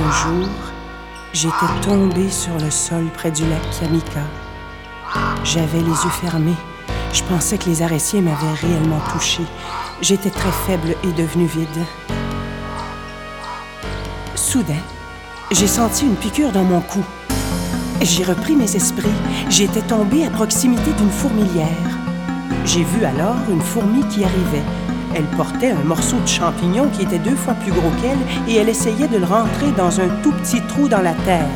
Un jour, j'étais tombée sur le sol près du lac Kamika. J'avais les yeux fermés. Je pensais que les araignées m'avaient réellement touchée. J'étais très faible et devenue vide. Soudain, j'ai senti une piqûre dans mon cou. J'ai repris mes esprits. J'étais tombée à proximité d'une fourmilière. J'ai vu alors une fourmi qui arrivait. Elle portait un morceau de champignon qui était 2 fois plus gros qu'elle et elle essayait de le rentrer dans un tout petit trou dans la terre.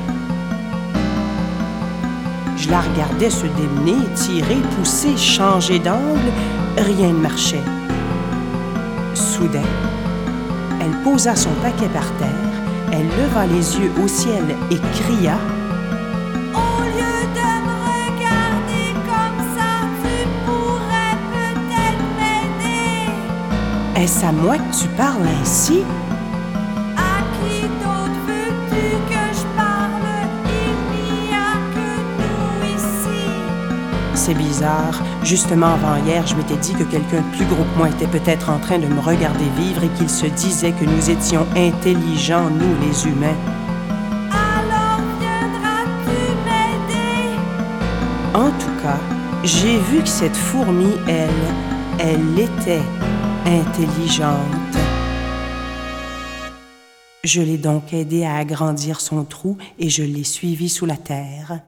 Je la regardais se démener, tirer, pousser, changer d'angle. Rien ne marchait. Soudain, elle posa son paquet par terre, elle leva les yeux au ciel et cria « Au lieu de me regarder comme ça, tu pourrais peut-être m'aider. » Est-ce à moi que tu parles ainsi? À qui d'autre veux-tu que je parle? Il n'y a que nous ici. C'est bizarre. Justement, avant hier, je m'étais dit que quelqu'un de plus gros que moi était peut-être en train de me regarder vivre et qu'il se disait que nous étions intelligents, nous les humains. Alors viendras-tu m'aider? En tout cas, j'ai vu que cette fourmi, elle était intelligente. Je l'ai donc aidée à agrandir son trou et je l'ai suivie sous la terre.